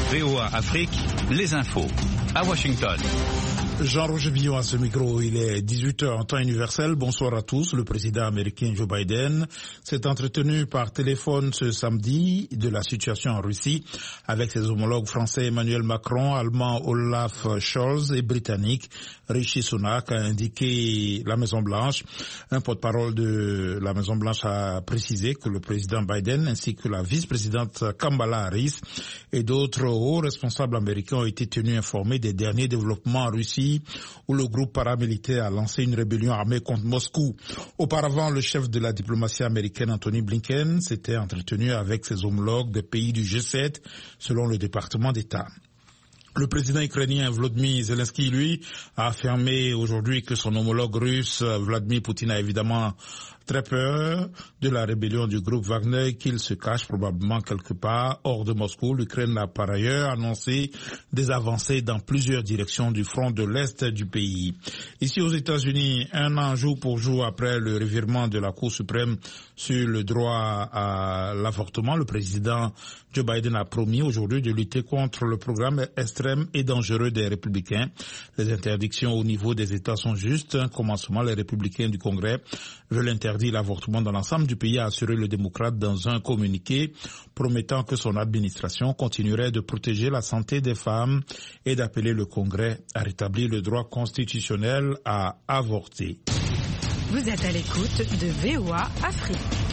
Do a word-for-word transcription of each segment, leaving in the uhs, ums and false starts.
V O A Afrique, les infos. À Washington. Jean-Roger Billon à ce micro, il est dix-huit heures en temps universel. Bonsoir à tous. Le président américain Joe Biden s'est entretenu par téléphone ce samedi de la situation en Russie avec ses homologues français Emmanuel Macron, allemand Olaf Scholz et britannique Rishi Sunak, a indiqué la Maison-Blanche. Un porte-parole de la Maison-Blanche a précisé que le président Biden ainsi que la vice-présidente Kamala Harris et d'autres hauts responsables américains ont été tenus informés des derniers développements en Russie où le groupe paramilitaire a lancé une rébellion armée contre Moscou. Auparavant, le chef de la diplomatie américaine, Anthony Blinken, s'était entretenu avec ses homologues des pays du G sept, selon le département d'État. Le président ukrainien Volodymyr Zelensky, lui, a affirmé aujourd'hui que son homologue russe Vladimir Poutine a évidemment très peur de la rébellion du groupe Wagner, qu'il se cache probablement quelque part hors de Moscou. L'Ukraine a par ailleurs annoncé des avancées dans plusieurs directions du front de l'Est du pays. Ici aux États-Unis, un an jour pour jour après le revirement de la Cour suprême sur le droit à l'avortement, le président Joe Biden a promis aujourd'hui de lutter contre le programme extrême et dangereux des républicains. Les interdictions au niveau des États sont justes. Un commencement, les républicains du Congrès veulent interdire l'avortement dans l'ensemble du pays, a assuré le démocrate dans un communiqué, promettant que son administration continuerait de protéger la santé des femmes et d'appeler le Congrès à rétablir le droit constitutionnel à avorter. Vous êtes à l'écoute de V O A Afrique.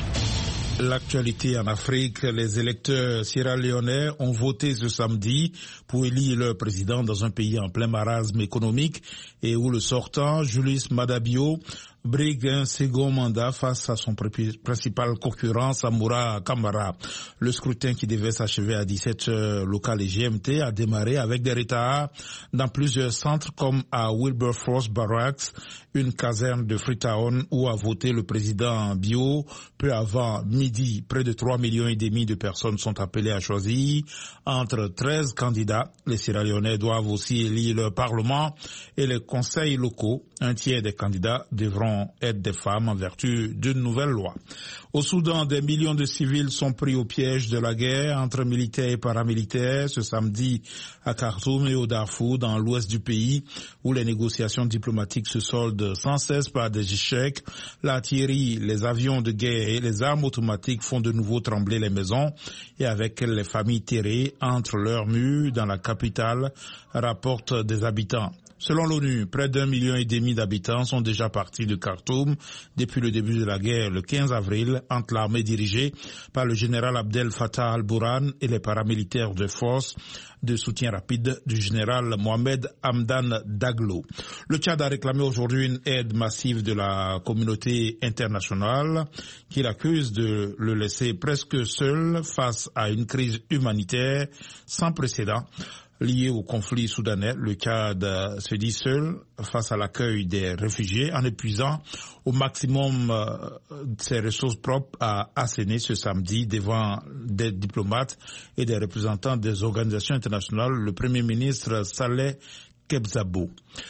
L'actualité en Afrique, les électeurs sierra-léonais ont voté ce samedi pour élire leur président dans un pays en plein marasme économique et où le sortant, Julius Maada Bio, brigue un second mandat face à son principal concurrent, Samura Kamara. Le scrutin qui devait s'achever à dix-sept heures locales et G M T a démarré avec des retards dans plusieurs centres comme à Wilberforce Barracks, une caserne de Freetown où a voté le président Bio. Peu avant midi, près de trois millions et demi de personnes sont appelées à choisir entre treize candidats. Les Sierra-Léonais doivent aussi élire leur parlement et les conseils locaux. Un tiers des candidats devront être des femmes en vertu d'une nouvelle loi. Au Soudan, des millions de civils sont pris au piège de la guerre entre militaires et paramilitaires ce samedi à Khartoum et au Darfour, dans l'ouest du pays, où les négociations diplomatiques se soldent sans cesse par des échecs. L'artillerie, les avions de guerre et les armes automatiques font de nouveau trembler les maisons et avec elles les familles terrées entre leurs murs dans la capitale, rapportent des habitants. Selon l'ONU, près d'un million et demi d'habitants sont déjà partis de Khartoum depuis le début de la guerre le quinze avril entre l'armée dirigée par le général Abdel Fattah al-Burhan et les paramilitaires de force de soutien rapide du général Mohamed Hamdan Daglo. Le Tchad a réclamé aujourd'hui une aide massive de la communauté internationale qui l'accuse de le laisser presque seul face à une crise humanitaire sans précédent. Lié au conflit soudanais, le Tchad se dit seul face à l'accueil des réfugiés en épuisant au maximum ses ressources propres à asséner ce samedi devant des diplomates et des représentants des organisations internationales, le Premier ministre Saleh Kebzabo.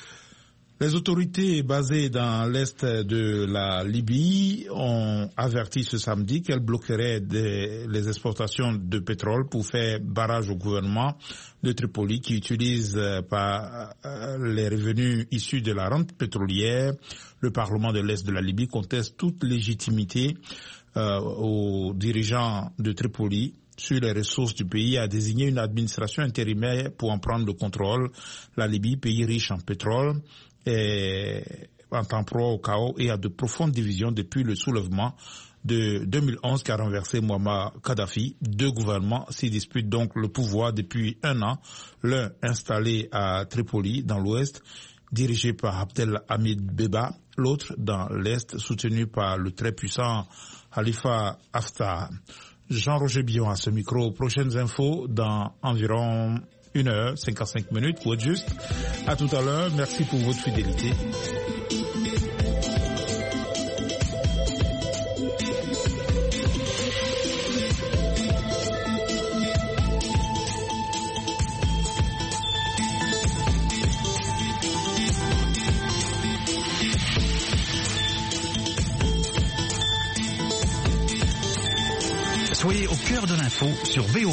Les autorités basées dans l'est de la Libye ont averti ce samedi qu'elles bloqueraient des, les exportations de pétrole pour faire barrage au gouvernement de Tripoli qui utilise par les revenus issus de la rente pétrolière. Le Parlement de l'est de la Libye conteste toute légitimité euh, aux dirigeants de Tripoli sur les ressources du pays, a désigné une administration intérimaire pour en prendre le contrôle. La Libye, pays riche en pétrole, est en temps proie au chaos et a de profondes divisions depuis le soulèvement de deux mille onze qui a renversé Muammar Kadhafi. Deux gouvernements s'y disputent donc le pouvoir depuis un an, l'un installé à Tripoli dans l'ouest, dirigé par Abdel Hamid Beba, l'autre dans l'est, soutenu par le très puissant Khalifa Haftar. Jean-Roger Billon à ce micro. Prochaines infos dans environ une heure, cinquante-cinq minutes pour être juste. À tout à l'heure. Merci pour votre fidélité. Soyez au cœur de l'info sur V O A.